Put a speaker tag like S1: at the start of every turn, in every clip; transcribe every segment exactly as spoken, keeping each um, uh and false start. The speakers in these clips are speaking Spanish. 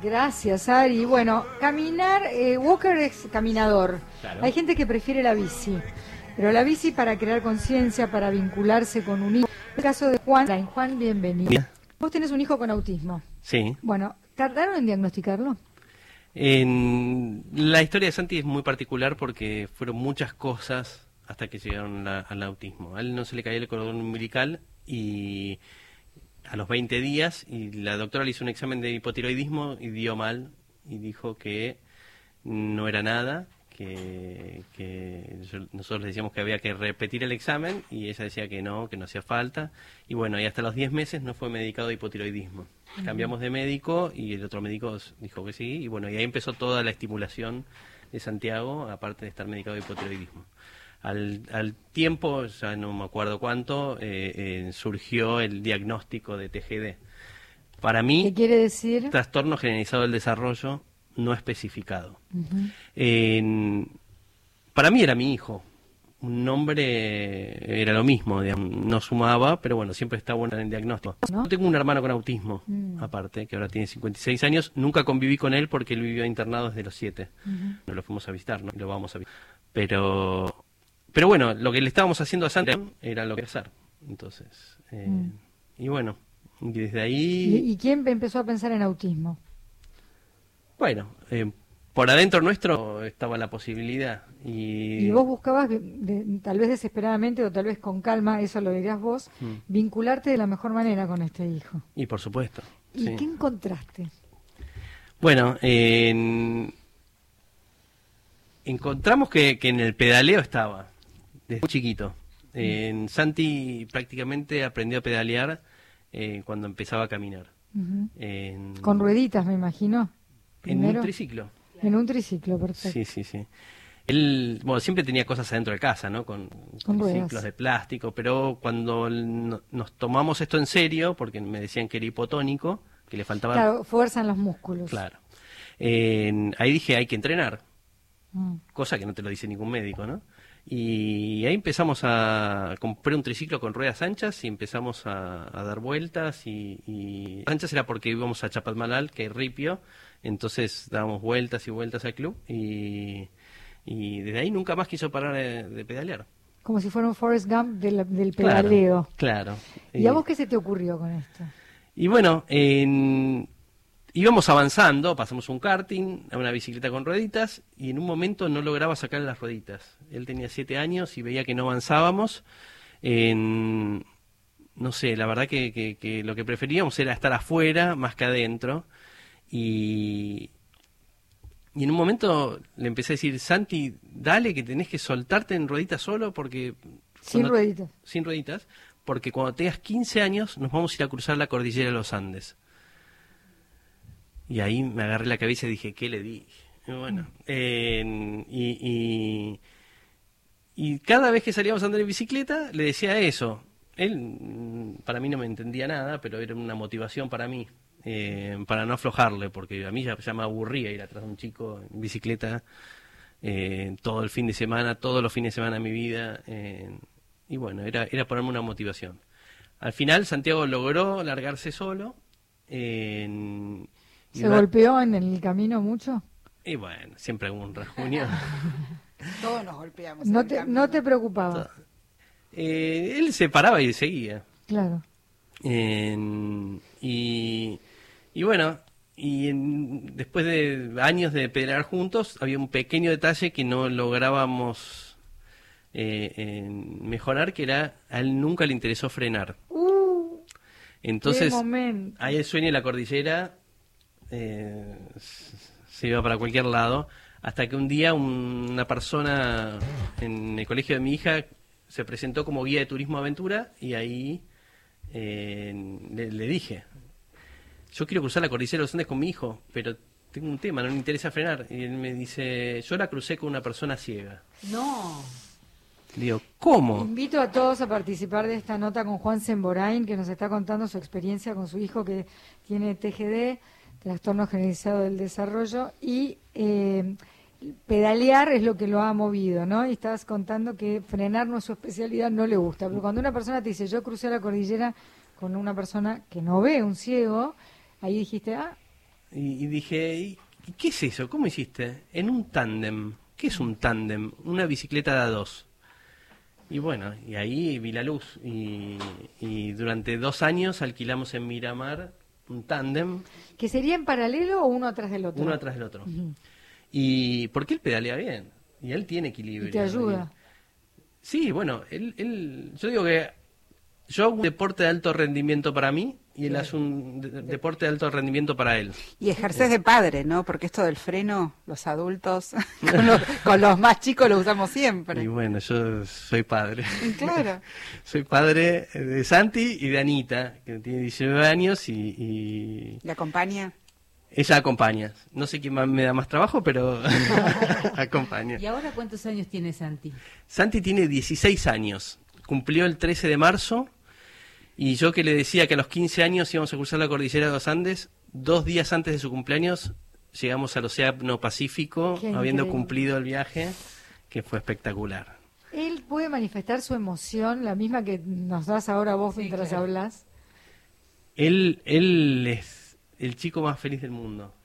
S1: Gracias, Ari. Bueno, caminar, eh, walker es caminador.
S2: Claro.
S1: Hay gente que prefiere la bici, pero la bici para crear conciencia, para vincularse con un hijo. En el caso de Juan, Juan, bienvenido.
S2: Bien.
S1: Vos tenés un hijo con autismo.
S2: Sí.
S1: Bueno, ¿tardaron en diagnosticarlo?
S2: En... La historia de Santi es muy particular porque fueron muchas cosas hasta que llegaron la, al autismo. A él no se le caía el cordón umbilical y a los veinte días, y la doctora le hizo un examen de hipotiroidismo y dio mal y dijo que no era nada, que, que yo, nosotros le decíamos que había que repetir el examen y ella decía que no, que no hacía falta, y bueno, y hasta los diez meses no fue medicado de hipotiroidismo. Uh-huh. Cambiamos de médico y el otro médico dijo que sí, y bueno, y ahí empezó toda la estimulación de Santiago, aparte de estar medicado de hipotiroidismo. Al, al tiempo, ya no me acuerdo cuánto, eh, eh, surgió el diagnóstico de T G D. Para mí,
S1: ¿qué quiere decir?
S2: Trastorno generalizado del desarrollo no especificado.
S1: Uh-huh.
S2: Eh, para mí era mi hijo. Un nombre era lo mismo, digamos, no sumaba, pero bueno, siempre está bueno en el diagnóstico.
S1: ¿No?
S2: Yo tengo un hermano con autismo,
S1: mm.
S2: aparte, que ahora tiene cincuenta y seis años. Nunca conviví con él porque él vivió internado desde los siete.
S1: Uh-huh.
S2: No lo fuimos a visitar, ¿no? Lo vamos a visitar. Pero... Pero bueno, lo que le estábamos haciendo a Santi era lo que hacer. Entonces, eh, mm. y bueno, y desde ahí...
S1: ¿Y, ¿Y quién empezó a pensar en autismo?
S2: Bueno, eh, por adentro nuestro estaba la posibilidad. Y,
S1: y vos buscabas, de, de, tal vez desesperadamente o tal vez con calma, eso lo dirías vos, mm. vincularte de la mejor manera con este hijo.
S2: Y por supuesto.
S1: ¿Y
S2: sí.
S1: qué encontraste?
S2: Bueno, eh, en, encontramos que, que en el pedaleo estaba... Desde muy chiquito. Eh, en Santi prácticamente aprendió a pedalear eh, cuando empezaba a caminar.
S1: Uh-huh.
S2: En,
S1: Con rueditas, me imagino.
S2: Primero. En un triciclo.
S1: En un triciclo, perfecto.
S2: Sí, sí, sí. Él, bueno, siempre tenía cosas adentro de casa, ¿no? Con, con triciclos ruedas. De plástico, pero cuando no, nos tomamos esto en serio, porque me decían que era hipotónico, que le faltaba...
S1: Claro, fuerza en los músculos.
S2: Claro. Eh, ahí dije, hay que entrenar.
S1: Mm.
S2: Cosa que no te lo dice ningún médico, ¿no? Y ahí empezamos a... Compré un triciclo con ruedas anchas y empezamos a, a dar vueltas y, y... Anchas era porque íbamos a Chapadmalal, que es ripio, entonces dábamos vueltas y vueltas al club y, y desde ahí nunca más quiso parar de, de pedalear.
S1: Como si fuera un Forrest Gump del, del pedaleo.
S2: Claro, claro.
S1: ¿Y a vos qué se te ocurrió con esto?
S2: Y bueno, en... íbamos avanzando, pasamos un karting, a una bicicleta con rueditas, y en un momento no lograba sacar las rueditas. Él tenía siete años y veía que no avanzábamos. En, no sé, la verdad que, que, que lo que preferíamos era estar afuera más que adentro. Y, y en un momento le empecé a decir, Santi, dale que tenés que soltarte en rueditas solo, porque...
S1: Sin
S2: cuando,
S1: rueditas.
S2: Sin rueditas, porque cuando tengas quince años nos vamos a ir a cruzar la cordillera de los Andes. Y ahí me agarré la cabeza y dije, ¿qué le dije? Y bueno, eh, y, y, y cada vez que salíamos a andar en bicicleta, le decía eso. Él, para mí no me entendía nada, pero era una motivación para mí, eh, para no aflojarle, porque a mí ya, ya me aburría ir atrás de un chico en bicicleta eh, todo el fin de semana, todos los fines de semana de mi vida. Eh, y bueno, era, era ponerme una motivación. Al final, Santiago logró largarse solo. Eh,
S1: ¿Se golpeó en el camino mucho?
S2: Y bueno, siempre hubo un rasguño.
S3: Todos nos golpeamos.
S1: No te, no te preocupaba.
S2: Eh, él se paraba y seguía.
S1: Claro.
S2: Eh, y, y bueno, y en, después de años de pedalear juntos, había un pequeño detalle que no lográbamos eh, eh, mejorar, que era, a él nunca le interesó frenar.
S1: Uh,
S2: Entonces,
S1: qué momento.
S2: ahí el sueño de la cordillera eh, se iba para cualquier lado, hasta que un día un, una persona en el colegio de mi hija se presentó como guía de turismo aventura y ahí eh, le, le dije, yo quiero cruzar la cordillera de los Andes con mi hijo, pero tengo un tema, no me interesa frenar. Y él me dice, yo la crucé con una persona ciega.
S1: No.
S2: Digo, ¿cómo?
S1: Invito a todos a participar de esta nota con Juan Semborain, que nos está contando su experiencia con su hijo que tiene T G D, trastorno generalizado del desarrollo, y eh, pedalear es lo que lo ha movido, ¿no? Y estabas contando que frenar no es su especialidad, no le gusta. Pero cuando una persona te dice, yo crucé la cordillera con una persona que no ve, un ciego, ahí dijiste, ah,
S2: Y, y dije, ¿y qué es eso? ¿Cómo hiciste? En un tándem. ¿Qué es un tándem? Una bicicleta de a dos. Y bueno, y ahí vi la luz. Y, y durante dos años alquilamos en Miramar un tándem.
S1: ¿Que sería en paralelo o uno atrás del otro?
S2: Uno atrás del otro.
S1: Uh-huh.
S2: Y porque él pedalea bien. Y él tiene equilibrio.
S1: Y te ayuda.
S2: Y, sí, bueno, él, él, yo digo que yo hago un deporte de alto rendimiento para mí y él hace un de, deporte de alto rendimiento para él.
S3: Y ejerces de padre, ¿no? Porque esto del freno, los adultos, con los, con los más chicos lo usamos siempre.
S2: Y bueno, yo soy padre.
S3: Claro.
S2: Soy padre de Santi y de Anita, que tiene diecinueve años y... y...
S3: ¿Le acompaña?
S2: Ella acompaña. No sé quién más me da más trabajo, pero acompaña.
S4: ¿Y ahora cuántos años tiene Santi?
S2: Santi tiene dieciséis años. Cumplió el trece de marzo. Y yo que le decía que a los quince años íbamos a cruzar la cordillera de los Andes, dos días antes de su cumpleaños llegamos al Océano Pacífico,
S1: Qué
S2: habiendo
S1: increíble.
S2: cumplido el viaje, que fue espectacular.
S1: Él puede manifestar su emoción, la misma que nos das ahora vos
S4: Sí,
S1: mientras
S4: claro.
S1: hablas.
S2: Él, él es el chico más feliz del mundo,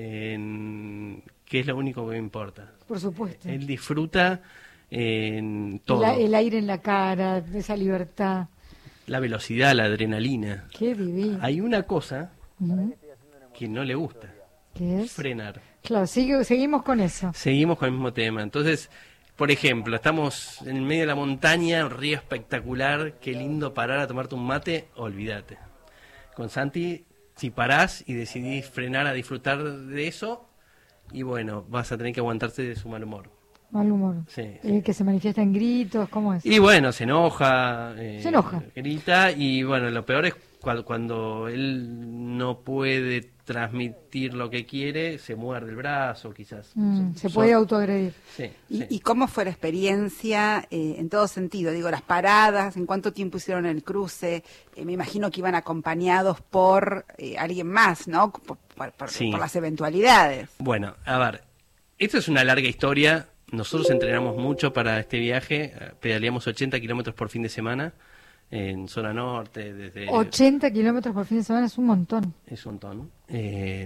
S2: en- que es lo único que me importa.
S1: Por supuesto.
S2: Él disfruta en todo.
S1: El, el aire en la cara, esa libertad.
S2: La velocidad, la adrenalina.
S1: Qué divino.
S2: Hay una cosa
S1: Ujú.
S2: que no le gusta,
S1: ¿Qué es?
S2: frenar.
S1: Claro, sigue, seguimos con eso.
S2: Seguimos con el mismo tema. Entonces, por ejemplo, estamos en el medio de la montaña, un río espectacular, qué lindo parar a tomarte un mate, olvídate. Con Santi, si parás y decidís frenar a disfrutar de eso, y bueno, vas a tener que aguantarte de su mal humor.
S1: Mal humor.
S2: Sí, sí.
S1: Eh, que se manifiesta en gritos, ¿cómo es?
S2: Y bueno, se enoja. eh,
S1: Se enoja.
S2: Grita, y bueno, lo peor es cuando, cuando él no puede transmitir lo que quiere, se muerde el brazo, quizás.
S1: Mm,
S2: Son-
S1: se
S2: son-
S1: puede autoagredir.
S2: Sí,
S3: ¿Y,
S2: sí.
S3: y cómo fue la experiencia eh, en todo sentido? Digo, las paradas, ¿en cuánto tiempo hicieron el cruce? Eh, me imagino que iban acompañados por eh, alguien más, ¿no? Por, por- por-
S2: Sí.
S3: por las eventualidades.
S2: Bueno, a ver, esto es una larga historia. Nosotros entrenamos mucho para este viaje, eh, pedaleamos ochenta kilómetros por fin de semana en zona norte, desde...
S1: ochenta kilómetros por fin de semana es un montón.
S2: Es un montón. Eh,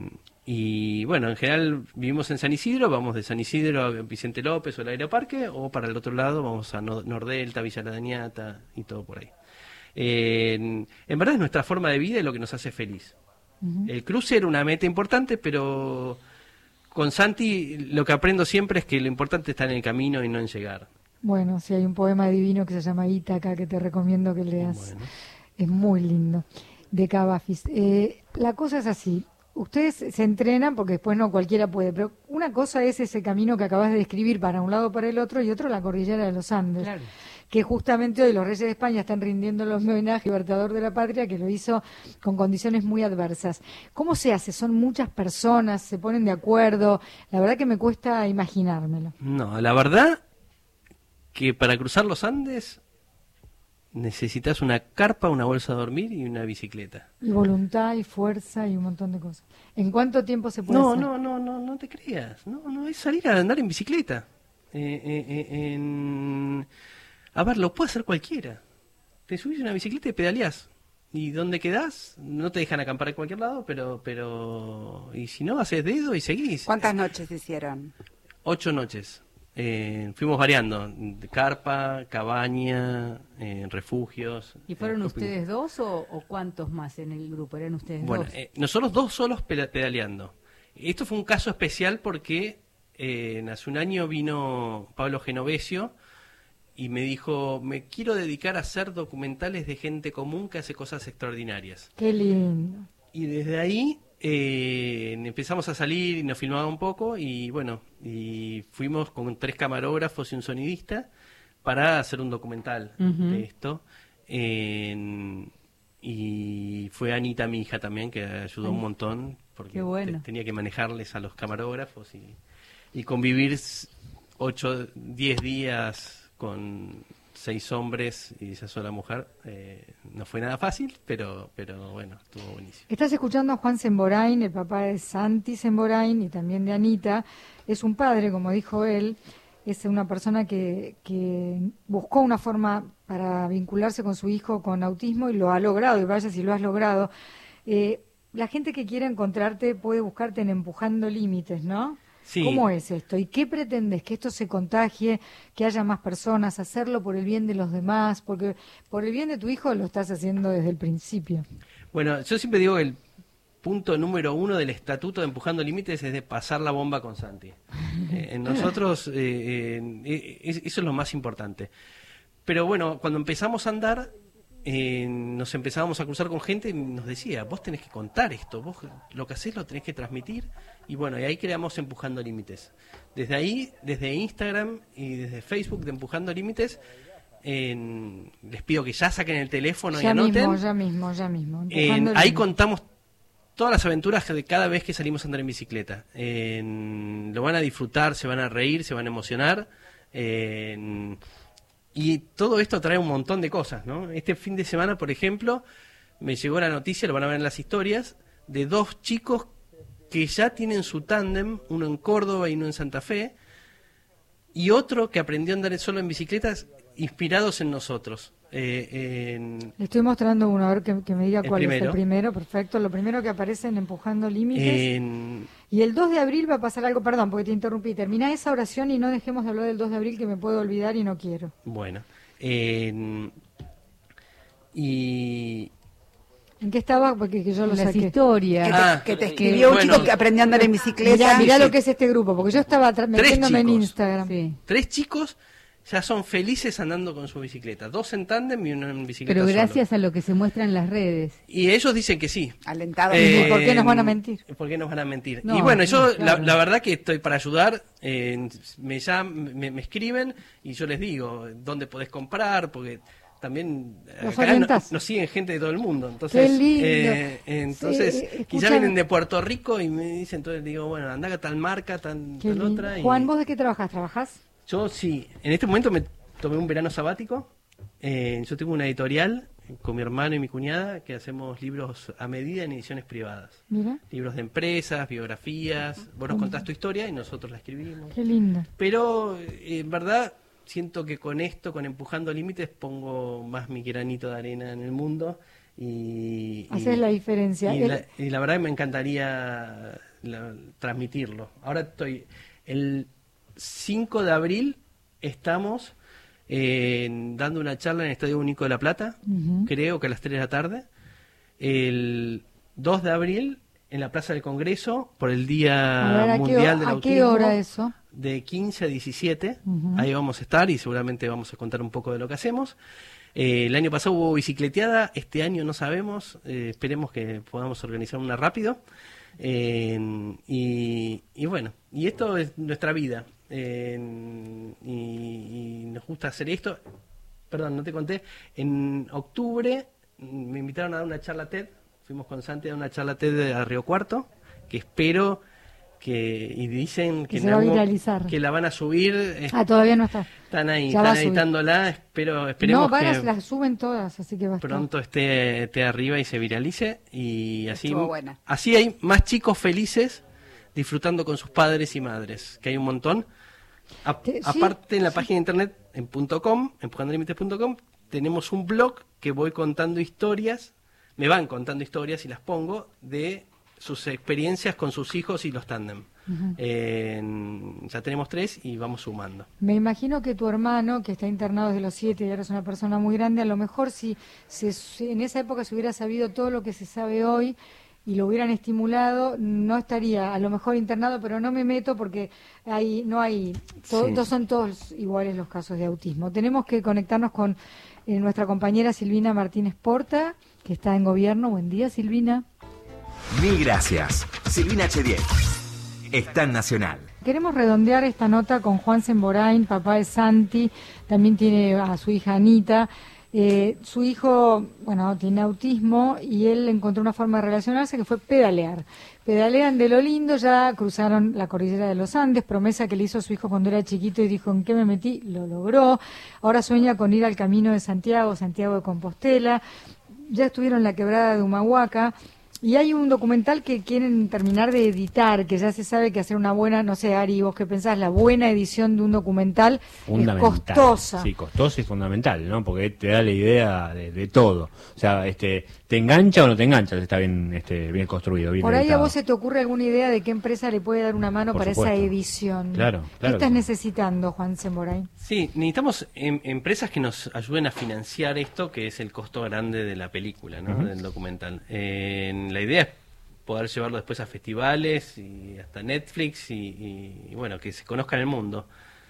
S2: y bueno, en general vivimos en San Isidro, vamos de San Isidro a Vicente López o el Aeroparque, o para el otro lado vamos a No- Nordelta, Villa La Dañata y todo por ahí. Eh, en verdad es nuestra forma de vida y lo que nos hace feliz.
S1: Ujú.
S2: El cruce era una meta importante, pero con Santi lo que aprendo siempre es que lo importante está en el camino y no en llegar.
S1: Bueno, sí, hay un poema divino que se llama Ítaca que te recomiendo que leas.
S2: Bueno.
S1: Es muy lindo, de Cavafis. Eh, la cosa es así. Ustedes se entrenan porque después no cualquiera puede, pero una cosa es ese camino que acabas de describir para un lado o para el otro y otro la cordillera de los Andes.
S4: Claro.
S1: Que justamente hoy los Reyes de España están rindiendo los homenajes al libertador de la patria que lo hizo con condiciones muy adversas. ¿Cómo se hace? Son muchas personas, se ponen de acuerdo. La verdad que me cuesta imaginármelo.
S2: No, la verdad que para cruzar los Andes necesitas una carpa, una bolsa de dormir y una bicicleta.
S1: Y voluntad y fuerza y un montón de cosas. ¿En cuánto tiempo se puede
S2: No,
S1: hacer?
S2: no, no, no, no te creas. No, no, es salir a andar en bicicleta. Eh, eh, eh, en... A ver, lo puede hacer cualquiera. Te subís a una bicicleta y pedaleás. Y donde quedás, no te dejan acampar en cualquier lado, pero, pero, y si no, haces dedo y seguís.
S3: ¿Cuántas noches hicieron?
S2: Ocho noches. Eh, fuimos variando, de carpa, cabaña, eh, refugios.
S4: ¿Y fueron
S2: eh,
S4: ustedes dos o, o cuántos más en el grupo? ¿Eran ustedes
S2: Bueno,
S4: dos?
S2: eh, nosotros dos solos peda- pedaleando. Esto fue un caso especial porque eh, hace un año vino Pablo Genovesio y me dijo, me quiero dedicar a hacer documentales de gente común que hace cosas extraordinarias.
S1: Qué lindo.
S2: Y desde ahí eh, empezamos a salir y nos filmaba un poco y bueno, y fuimos con tres camarógrafos y un sonidista para hacer un documental
S4: Ujú.
S2: de esto. En- y fue Anita, mi hija también, que ayudó un montón porque
S4: Qué bueno.
S2: te- tenía que manejarles a los camarógrafos y, y convivir s- ocho, diez días con seis hombres y esa sola mujer. Eh, no fue nada fácil, pero, pero bueno, estuvo buenísimo.
S1: Estás escuchando a Juan Semborain, el papá de Santi Semborain y también de Anita. Es un padre, como dijo él, es una persona que, que buscó una forma para vincularse con su hijo con autismo y lo ha logrado, y vaya si lo has logrado. Eh, la gente que quiera encontrarte puede buscarte en Empujando Límites, ¿no?
S2: Sí.
S1: ¿Cómo es esto? ¿Y qué pretendes? ¿Que esto se contagie? ¿Que haya más personas? ¿Hacerlo por el bien de los demás? Porque por el bien de tu hijo lo estás haciendo desde el principio.
S2: Bueno, yo siempre digo que el punto número uno del estatuto de Empujando Límites es de pasar la bomba con Santi. Eh, en nosotros, eh, eh, es- eso es lo más importante. Pero bueno, cuando empezamos a andar, eh, nos empezábamos a cruzar con gente y nos decía, vos tenés que contar esto, vos lo que hacés lo tenés que transmitir. Y bueno, y ahí creamos Empujando Límites. Desde ahí, desde Instagram y desde Facebook de Empujando Límites, en- les pido que ya saquen el teléfono y
S1: Ya
S2: anoten.
S1: mismo, ya mismo, ya mismo.
S2: En-
S1: Empujando
S2: ahí
S1: Límites.
S2: contamos todas las aventuras de cada vez que salimos a andar en bicicleta. En- lo van a disfrutar, se van a reír, se van a emocionar. En- y todo esto trae un montón de cosas, ¿no? Este fin de semana, por ejemplo, me llegó la noticia, lo van a ver en las historias, de dos chicos que ya tienen su tándem, uno en Córdoba y uno en Santa Fe, y otro que aprendió a andar solo en bicicletas inspirados en nosotros. Eh, en-
S1: Le estoy mostrando uno, a ver que, que me diga
S2: El
S1: cuál es
S2: primero.
S1: el primero. Perfecto. Lo primero que aparece en Empujando Límites.
S2: en-
S1: Y el dos de abril va a pasar algo, perdón, porque te interrumpí. Termina esa oración y no dejemos de hablar del dos de abril, que me puedo olvidar y no quiero.
S2: Bueno, en- y
S1: ¿En qué estaba? Porque que yo lo
S4: Las
S1: saqué.
S4: historias.
S3: Que te,
S2: Ah,
S3: que te
S2: eh,
S3: escribió un
S2: bueno.
S3: chico que aprendió a andar en bicicleta.
S1: Mirá, mirá
S2: Sí,
S1: lo
S2: sí.
S1: que es este grupo, porque yo estaba tra-
S2: Tres
S1: metiéndome en
S2: chicos.
S1: Instagram.
S4: Sí.
S2: tres chicos ya son felices andando con su bicicleta, dos en tándem y uno en bicicleta
S4: Pero
S2: solo.
S4: gracias a lo que se muestra en las redes.
S2: Y ellos dicen que sí.
S3: Alentado.
S2: Eh,
S1: ¿Y por qué nos van a mentir?
S2: ¿Por qué nos van a mentir?
S4: No,
S2: y bueno,
S4: no,
S2: yo
S4: claro.
S2: la, la verdad que estoy para ayudar. eh, me, llam- me, me escriben y yo les digo dónde podés comprar, porque también
S1: Los
S2: acá no-
S1: orientás.
S2: nos siguen gente de todo el mundo. Entonces,
S1: Qué lindo.
S2: eh, entonces
S1: Sí,
S2: y ya
S1: escucha-
S2: vienen de Puerto Rico y me dicen, entonces digo, bueno, anda a tal marca, tal,
S1: Qué
S2: tal
S1: lindo.
S2: otra. Y
S1: Juan, ¿vos de qué trabajas? ¿Trabajás?
S2: yo sí, en este momento me tomé un verano sabático. Eh, yo tengo una editorial con mi hermano y mi cuñada que hacemos libros a medida en ediciones privadas.
S1: Mira,
S2: Libros de empresas, biografías. Vos nos contás tu historia y nosotros la escribimos.
S1: qué lindo.
S2: Pero eh, en verdad siento que con esto, con Empujando Límites, pongo más mi granito de arena en el mundo. Y, y-
S1: Haces la diferencia.
S2: y
S1: El-
S2: la, y la verdad que me encantaría la- transmitirlo. Ahora estoy, el cinco de abril estamos eh, dando una charla en el Estadio Único de La Plata,
S1: Ujú.
S2: creo que a las tres de la tarde. El dos de abril en la Plaza del Congreso por el
S1: A
S2: Día
S1: ver, ¿a qué,
S2: Mundial del
S1: a
S2: Autismo.
S1: qué hora eso?
S2: De quince a diecisiete,
S1: Ujú.
S2: ahí vamos a estar y seguramente vamos a contar un poco de lo que hacemos. Eh, el año pasado hubo bicicleteada, este año no sabemos, eh, esperemos que podamos organizar una rápido. Eh, y, y bueno, y esto es nuestra vida. Eh, y, y nos gusta hacer esto. Perdón, no te conté. En octubre mm, me invitaron a dar una charla TED. Fuimos con Santi a dar una charla TED a Río Cuarto, que espero que... Y dicen que,
S1: Que
S2: en
S1: se va a
S2: algún-
S1: viralizar.
S2: que la van a subir. eh,
S1: Ah, todavía no está.
S2: están ahí,
S1: ya va
S2: están
S1: a subir.
S2: editándola. Espero, esperemos
S1: No, van a-
S2: que
S1: las suben todas, así que va a estar.
S2: pronto esté, esté arriba y se viralice. Y así,
S3: Estuvo buena.
S2: así hay más chicos felices disfrutando con sus padres y madres, que hay un montón. A-
S1: Te- sí,
S2: aparte en la
S1: sí.
S2: página de internet, en punto .com, empujandolimites punto com, tenemos un blog que voy contando historias, me van contando historias y las pongo de sus experiencias con sus hijos y los tándem. En- ya tenemos tres y vamos sumando.
S1: Me imagino que tu hermano, que está internado desde los siete y ahora es una persona muy grande, a lo mejor si, se- si en esa época se hubiera sabido todo lo que se sabe hoy y lo hubieran estimulado, no estaría a lo mejor internado, pero no me meto porque hay, no hay, to-
S2: Sí.
S1: no son todos iguales los casos de autismo. Tenemos que conectarnos con eh, nuestra compañera Silvina Martínez Porta, que está en gobierno. Buen día, Silvina.
S5: Mil gracias. Silvina H diez. Está en Nacional.
S1: Queremos redondear esta nota con Juan Semborain, papá de Santi, también tiene a su hija Anita. Eh, su hijo, bueno, tiene autismo y él encontró una forma de relacionarse que fue pedalear. Pedalean de lo lindo, ya cruzaron la cordillera de los Andes, promesa que le hizo su hijo cuando era chiquito y dijo, ¿en qué me metí? Lo logró. Ahora sueña con ir al Camino de Santiago, Santiago de Compostela. Ya estuvieron en la quebrada de Humahuaca. Y hay un documental que quieren terminar de editar, que ya se sabe que hacer una buena, no sé, Ari, vos qué pensás, la buena edición de un documental es costosa.
S6: Sí, costosa y fundamental, ¿no? Porque te da la idea de, de todo. O sea, este, ¿te engancha o no te engancha? Está bien, este, bien construido, bien
S1: Por ahí
S6: editado.
S1: a vos se te ocurre alguna idea de qué empresa le puede dar una mano
S6: Por
S1: para
S6: supuesto.
S1: esa edición.
S6: Claro,
S1: ¿Qué
S6: claro
S1: estás
S6: que sí.
S1: necesitando, Juan Semborain?
S2: Sí, necesitamos em, empresas que nos ayuden a financiar esto, que es el costo grande de la película, ¿no?
S6: Ujú.
S2: Del documental. Eh, la idea es poder llevarlo después a festivales y hasta Netflix y, y, y bueno, que se conozca en el mundo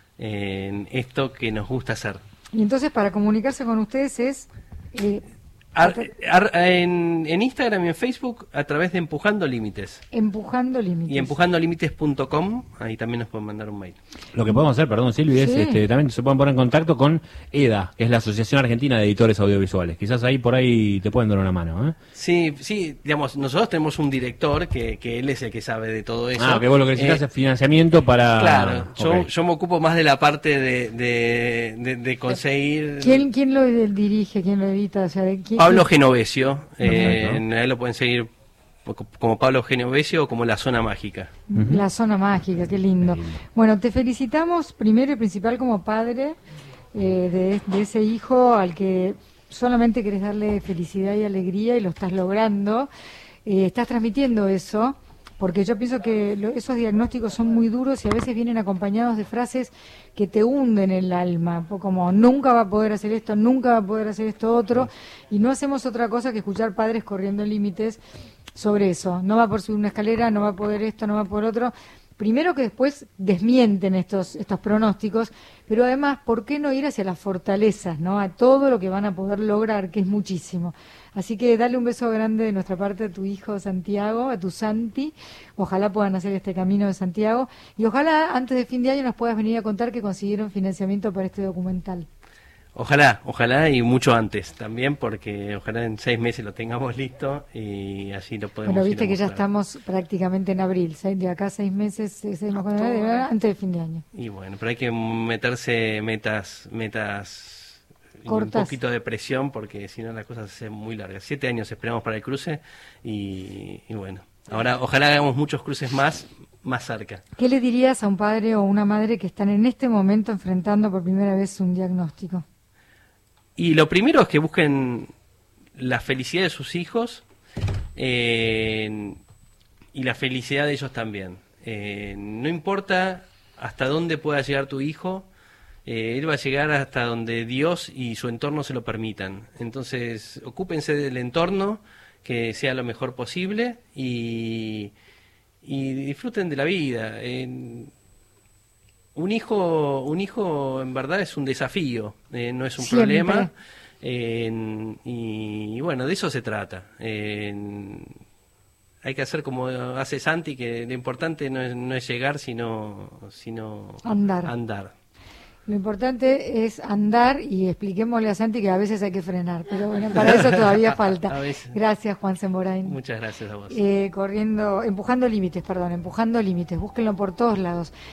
S2: en esto que nos gusta hacer.
S1: Y entonces para comunicarse con ustedes es... eh,
S2: Ar- ar- en, en Instagram y en Facebook a través de Empujando Límites.
S1: Empujando Límites.
S2: Y empujando límites punto com, ahí también nos pueden mandar un mail.
S6: Lo que podemos hacer, perdón Silvi, es
S1: Sí.
S6: este, también se pueden poner en contacto con E D A, que es la Asociación Argentina de Editores Audiovisuales. Quizás ahí por ahí te pueden dar una mano, ¿eh?
S2: Sí, sí, digamos, nosotros tenemos un director que, que él es el que sabe de todo eso.
S6: Ah, que vos lo que necesitas
S2: Eh,
S6: es financiamiento para...
S2: Claro, yo,
S6: Ok.
S2: yo me ocupo más de la parte de, de, de- de conseguir...
S1: ¿Quién, ¿Quién lo dirige? ¿Quién lo edita? O sea, ¿de quién-
S2: Pablo
S1: quién-
S2: Genovesio, eh,
S6: Perfecto.
S2: en él lo pueden seguir como Pablo Genovesio o como La Zona Mágica.
S1: La zona mágica, qué lindo.
S6: Lindo.
S1: Bueno, te felicitamos primero y principal como padre eh, de, de ese hijo al que solamente querés darle felicidad y alegría y lo estás logrando. Eh, estás transmitiendo eso, porque yo pienso que lo- esos diagnósticos son muy duros y a veces vienen acompañados de frases que te hunden el alma, po- como nunca va a poder hacer esto, nunca va a poder hacer esto otro, y no hacemos otra cosa que escuchar padres corriendo límites sobre eso. No va por subir una escalera, no va a poder esto, no va por otro. Primero que después desmienten estos estos pronósticos, pero además, ¿por qué no ir hacia las fortalezas, no? A todo lo que van a poder lograr, que es muchísimo. Así que dale un beso grande de nuestra parte a tu hijo Santiago, a tu Santi. Ojalá puedan hacer este camino de Santiago y ojalá antes de fin de año nos puedas venir a contar que consiguieron financiamiento para este documental.
S2: Ojalá, ojalá y mucho antes también, porque ojalá en seis meses lo tengamos listo y así lo podemos
S1: Bueno,
S2: ir
S1: viste
S2: a
S1: que ya
S2: mostrar.
S1: estamos prácticamente en abril, seis- de acá seis meses, seis- seis- antes de fin de año.
S2: Y bueno, pero hay que meterse metas, metas y un
S1: Cortas.
S2: poquito de presión, porque si no la cosa se hace muy larga. Siete años esperamos para el cruce y, y bueno, ahora ojalá hagamos muchos cruces más, más cerca.
S1: ¿Qué le dirías a un padre o una madre que están en este momento enfrentando por primera vez un diagnóstico?
S2: Y lo primero es que busquen la felicidad de sus hijos eh, y la felicidad de ellos también. Eh, no importa hasta dónde pueda llegar tu hijo, eh, él va a llegar hasta donde Dios y su entorno se lo permitan. Entonces, ocúpense del entorno, que sea lo mejor posible y, y disfruten de la vida. Eh, Un hijo, un hijo en verdad es un desafío, eh, no es un
S1: Siempre.
S2: problema. eh, y, y bueno, de eso se trata. Eh, hay que hacer como hace Santi, que lo importante no es, no es llegar, sino, sino
S1: Andar.
S2: andar.
S1: Lo importante es andar y expliquémosle a Santi que a veces hay que frenar, pero bueno, para eso todavía falta.
S2: A veces.
S1: Gracias, Juan Semborain.
S2: Muchas gracias a vos.
S1: Eh, corriendo, empujando límites, perdón, empujando límites, búsquenlo por todos lados.